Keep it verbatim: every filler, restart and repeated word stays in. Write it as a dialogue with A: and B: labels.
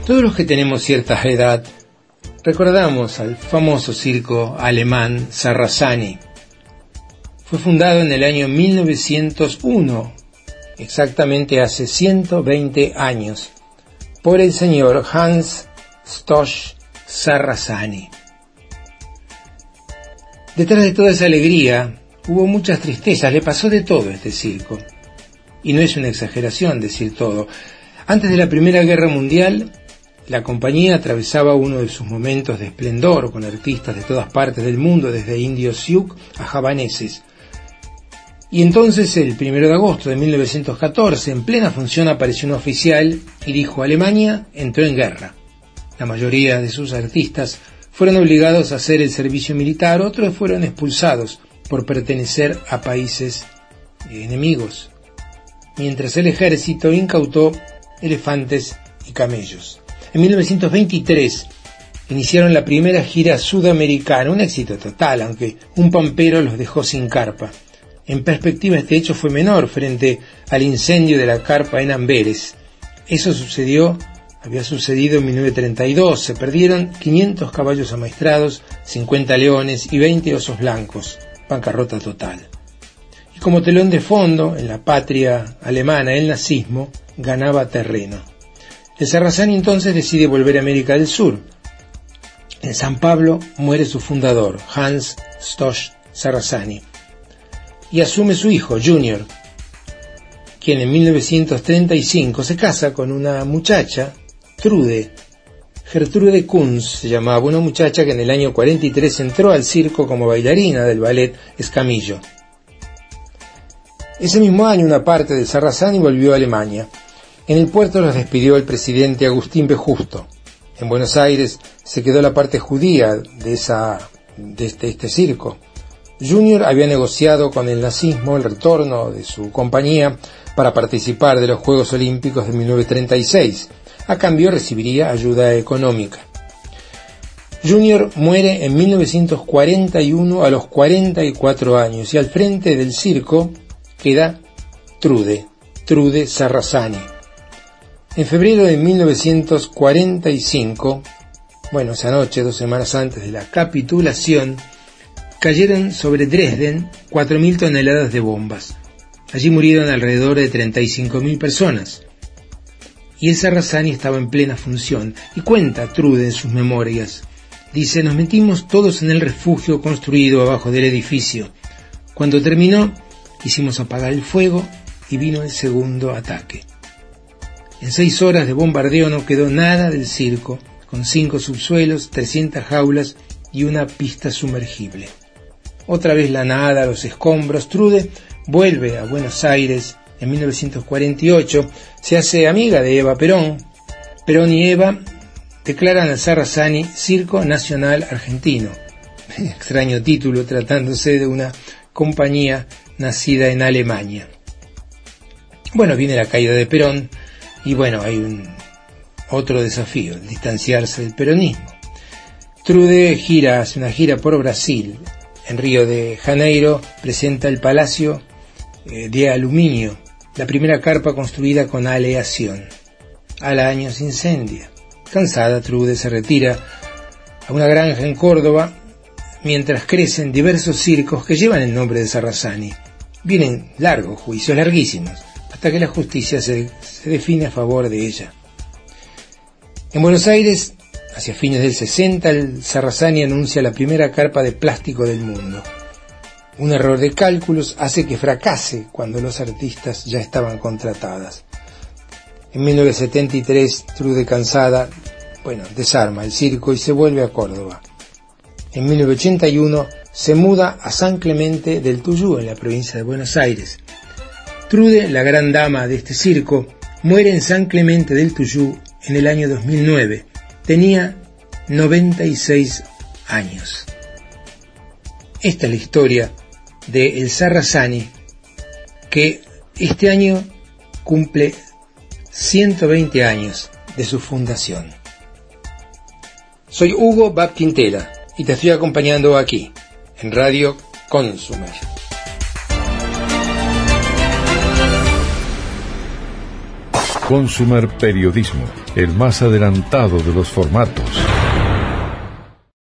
A: Todos los que tenemos cierta edad recordamos al famoso circo alemán Sarrasani. Fue fundado en el año mil novecientos uno, exactamente hace ciento veinte años, por el señor Hans Stosch Sarrasani. Detrás de toda esa alegría hubo muchas tristezas, le pasó de todo a este circo. Y no es una exageración decir todo. Antes de la Primera Guerra Mundial, la compañía atravesaba uno de sus momentos de esplendor con artistas de todas partes del mundo, desde indios Sioux a javaneses. Y entonces, el primero de agosto de mil novecientos catorce, en plena función apareció un oficial y dijo: Alemania entró en guerra. La mayoría de sus artistas fueron obligados a hacer el servicio militar, otros fueron expulsados por pertenecer a países enemigos, mientras el ejército incautó elefantes y camellos. En mil novecientos veintitrés iniciaron la primera gira sudamericana, un éxito total, aunque un pampero los dejó sin carpa. En perspectiva, este hecho fue menor frente al incendio de la carpa en Amberes. Eso sucedió, había sucedido en mil novecientos treinta y dos, se perdieron quinientos caballos amaestrados, cincuenta leones y veinte osos blancos, bancarrota total. Y como telón de fondo, en la patria alemana, el nazismo ganaba terreno. El Sarrasani entonces decide volver a América del Sur. En San Pablo muere su fundador, Hans Stosch Sarrasani, y asume su hijo, Junior, quien en mil novecientos treinta y cinco se casa con una muchacha, Trude, Gertrude Kunz se llamaba, una muchacha que en el año cuarenta y tres entró al circo como bailarina del ballet Escamillo. Ese mismo año una parte del Sarrasani volvió a Alemania. En el puerto los despidió el presidente Agustín B. Justo. En Buenos Aires se quedó la parte judía de, esa, de este, este circo. Junior había negociado con el nazismo el retorno de su compañía para participar de los Juegos Olímpicos de mil novecientos treinta y seis. A cambio recibiría ayuda económica. Junior muere en mil novecientos cuarenta y uno a los cuarenta y cuatro años, y al frente del circo queda Trude, Trude Sarrasani. En febrero de mil novecientos cuarenta y cinco, bueno, esa noche, dos semanas antes de la capitulación, cayeron sobre Dresden cuatro mil toneladas de bombas. Allí murieron alrededor de treinta y cinco mil personas. Y el Sarrasani estaba en plena función, y cuenta Trude en sus memorias. Dice: nos metimos todos en el refugio construido abajo del edificio. Cuando terminó, hicimos apagar el fuego y vino el segundo ataque. En seis horas de bombardeo no quedó nada del circo, con cinco subsuelos, trescientas jaulas y una pista sumergible. Otra vez la nada, los escombros. Trude vuelve a Buenos Aires en mil novecientos cuarenta y ocho, se hace amiga de Eva Perón. Perón y Eva declaran al Sarrasani Circo Nacional Argentino. Extraño título, tratándose de una compañía nacida en Alemania. Bueno, viene la caída de Perón, y bueno, hay un otro desafío, el distanciarse del peronismo. Trude gira, hace una gira por Brasil. En Río de Janeiro presenta el Palacio eh, de Aluminio, la primera carpa construida con aleación. Al año se incendia. Cansada, Trude se retira a una granja en Córdoba, mientras crecen diversos circos que llevan el nombre de Sarrasani. Vienen largos juicios, larguísimos, hasta que la justicia se, se define a favor de ella. En Buenos Aires, hacia fines del sesenta, el Sarrasani anuncia la primera carpa de plástico del mundo. Un error de cálculos hace que fracase cuando los artistas ya estaban contratadas. En mil novecientos setenta y tres, Trude, cansada, bueno, desarma el circo y se vuelve a Córdoba. En mil novecientos ochenta y uno se muda a San Clemente del Tuyú, en la provincia de Buenos Aires. Trude, la gran dama de este circo, muere en San Clemente del Tuyú en el año dos mil nueve. Tenía noventa y seis años. Esta es la historia de el Sarrasani, que este año cumple ciento veinte años de su fundación. Soy Hugo Bab Quintela y te estoy acompañando aquí, en Radio Consumer.
B: Consumer Periodismo, el más adelantado de los formatos.